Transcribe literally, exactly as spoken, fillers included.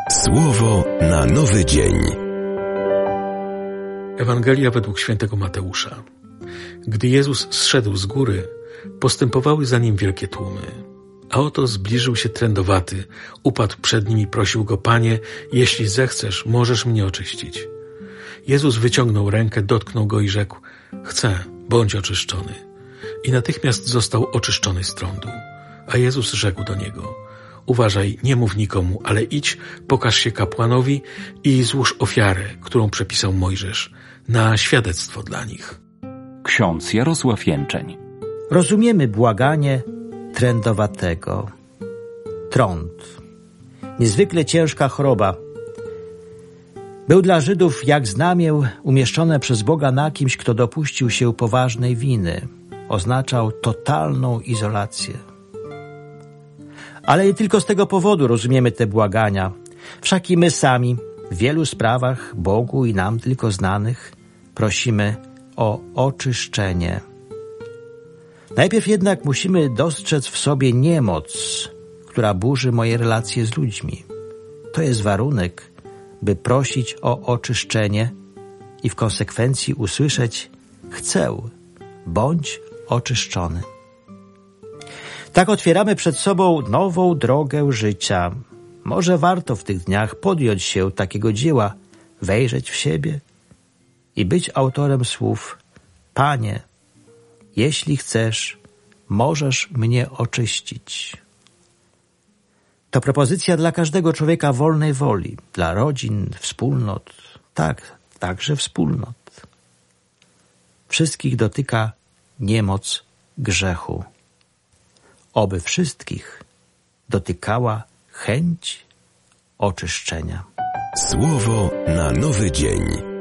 Słowo na nowy dzień. Ewangelia według świętego Mateusza. Gdy Jezus zszedł z góry, postępowały za nim wielkie tłumy. A oto zbliżył się trędowaty, upadł przed nim i prosił go: Panie, jeśli zechcesz, możesz mnie oczyścić. Jezus wyciągnął rękę, dotknął go i rzekł: Chcę, bądź oczyszczony. I natychmiast został oczyszczony z trądu. A Jezus rzekł do niego: Uważaj, nie mów nikomu, ale idź, pokaż się kapłanowi i złóż ofiarę, którą przepisał Mojżesz, na świadectwo dla nich. Ksiądz Jarosław Jęczeń. Rozumiemy błaganie trędowatego. Trąd. Niezwykle ciężka choroba. Był dla Żydów jak znamię umieszczone przez Boga na kimś, kto dopuścił się poważnej winy. Oznaczał totalną izolację. Ale nie tylko z tego powodu rozumiemy te błagania. Wszak i my sami w wielu sprawach Bogu i nam tylko znanych prosimy o oczyszczenie. Najpierw jednak musimy dostrzec w sobie niemoc, która burzy moje relacje z ludźmi. To jest warunek, by prosić o oczyszczenie i w konsekwencji usłyszeć: chcę, bądź oczyszczony. Tak otwieramy przed sobą nową drogę życia. Może warto w tych dniach podjąć się takiego dzieła, wejrzeć w siebie i być autorem słów: Panie, jeśli chcesz, możesz mnie oczyścić. To propozycja dla każdego człowieka wolnej woli, dla rodzin, wspólnot, tak, także wspólnot. Wszystkich dotyka niemoc grzechu. Oby wszystkich dotykała chęć oczyszczenia. Słowo na nowy dzień.